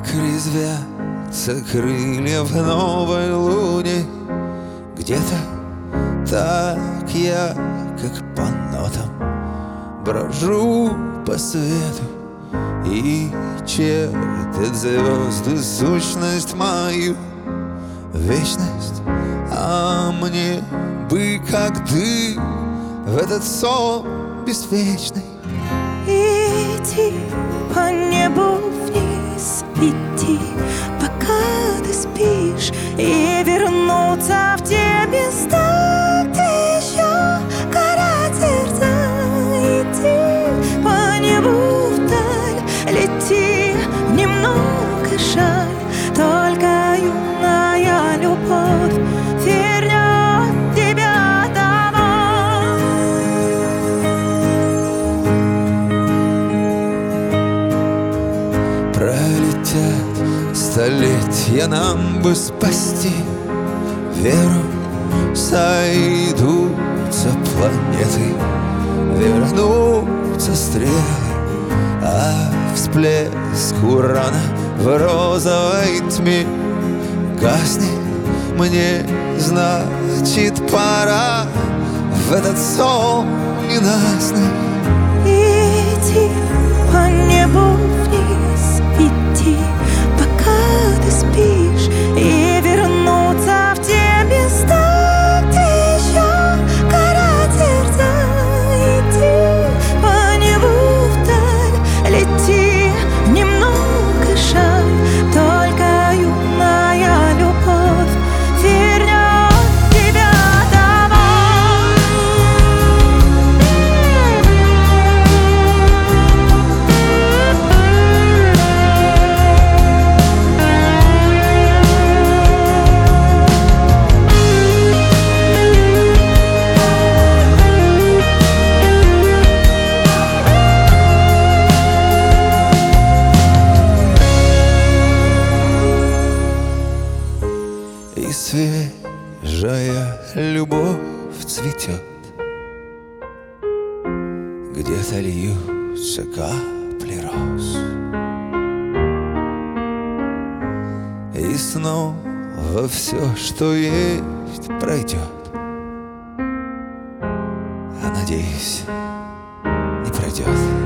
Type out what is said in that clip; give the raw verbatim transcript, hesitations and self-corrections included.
Как резвятся крылья в новой луне. Где-то так я, как по нотам, брожу по свету, и чертят звезды сущность мою, вечность. А мне бы, как ты, в этот сон беспечный идти по небу вниз, идти, пока ты спишь, и вернуться в те места, где еще горят сердца. Идти по небу вдаль, лети, немного жаль, только юная любовь вернет тебя домой. Пролетят столетия, нам бы спасти веру. Сойдутся планеты, вернутся стрелы, а всплеск урана в розовой тьме гаснет. Мне, значит, пора в этот сон ненастный идти по небу вниз, идти, пока ты спишь, и вернуться в те места, где еще горят сердца. Идти по небу вдаль, лети, немного жаль, только юная любовь вернет тебя домой. И свежая любовь цветет, где-то льются капли роз, и снова все, что есть, пройдет, а надеюсь, не пройдет.